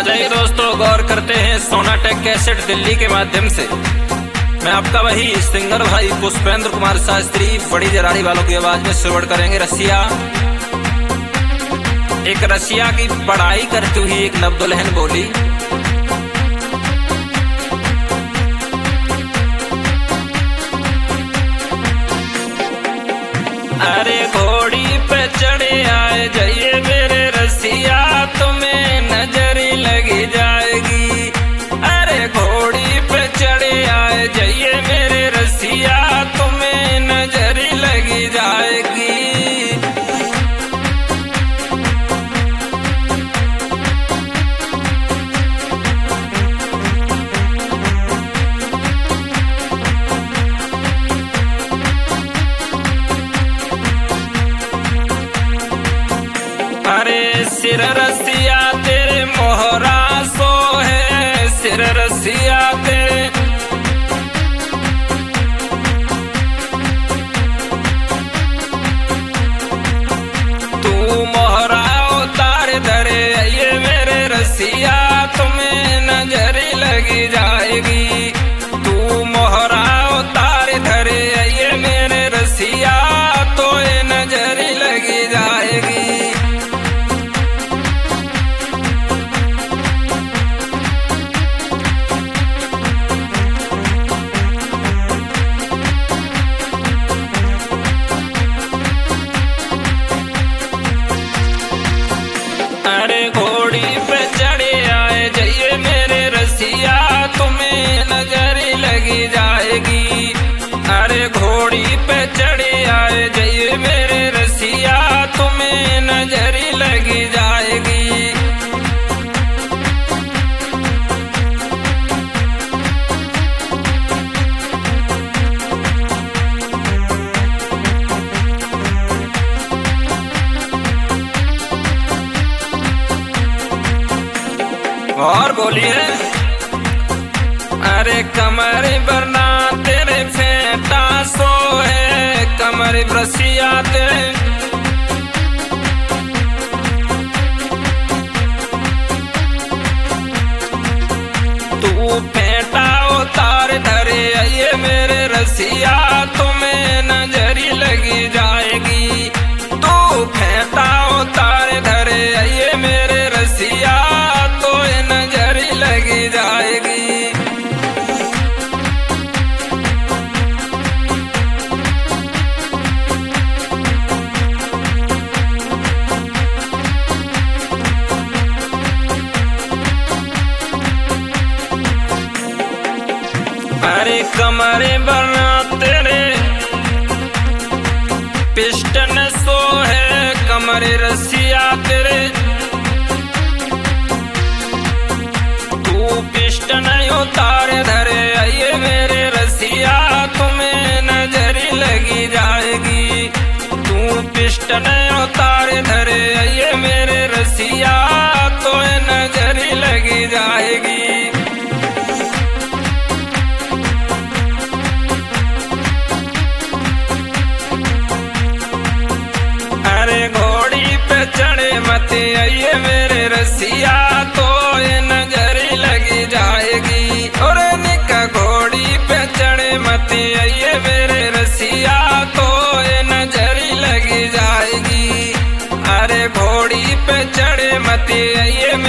जाइए दोस्तों, गौर करते हैं सोनाटेक कैसेट दिल्ली के माध्यम से। मैं आपका वही सिंगर भाई पुष्पेंद्र कुमार शास्त्री बड़ी जराड़ी वालों की आवाज में श्रवण करेंगे रसिया। एक रसिया की पढ़ाई करती हुई एक नवदुल्हन बोली, अरे घोड़ी पे चढ़े आए जाइए मेरे रसिया, तुम्हें नजरी लगी जाएगी। अरे घोड़ी पे चढ़े आए जाइए मेरे रसिया, तुम्हें नजरी लगी जाएगी। सिर रसिया तेरे मोहरा सो है, सिर रसिया तेरे तू मोहरा उतार धरे ये मेरे रसिया, तुम्हें नजरी लगी जाएगी। तू मोहरा उतार धरे ये मेरे रसिया, तो ये नजरी लगी जाएगी। अरे घोड़ी पे चढ़े आए जाइए मेरे रसिया, तुम्हें नजरी लगी जाएगी। अरे घोड़ी पे चढ़े आए जाइए मेरे रसिया, तुम्हें नजरी लगी जाएगी। और बोलिए, अरे कमर बरना तेरे फेंटा सो है, कमर रसिया तेरे तू फेंटा उतार धरे ये मेरे रसिया, तुम्हें नजरी लगी जाएगी। तू फेंटा उतार धरे ये मेरे रसिया, तो नजरी लगी जाएगी। अरे कमरे बना तेरे पिस्टन सो है, कमरे रसिया तेरे तू पिस्टन उतार धरे ये मेरे रसिया, तुम्हें नजरी लगी जाएगी। तू पिस्टन उतार धरे ये मेरे रसिया, तो नजरी लगी जाएगी। अरे घोड़ी पे चढ़े मत ये मेरे रसिया, तो ये नजरी लगी जाएगी। और निका घोड़ी पे चढ़े मत ये मेरे रसिया, तो ये नजरी लगी जाएगी। अरे घोड़ी पे चढ़े मत ये